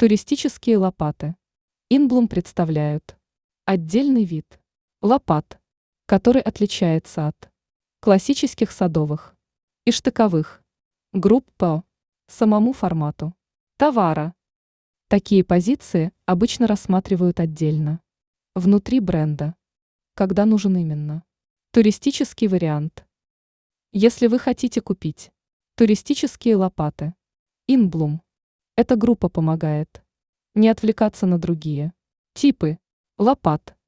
Туристические лопаты. Инблум представляют отдельный вид лопат, который отличается от классических садовых и штыковых групп по самому формату товара. Такие позиции обычно рассматривают отдельно, внутри бренда, когда нужен именно туристический вариант. Если вы хотите купить туристические лопаты, Инблум, эта группа помогает не отвлекаться на другие типы лопат.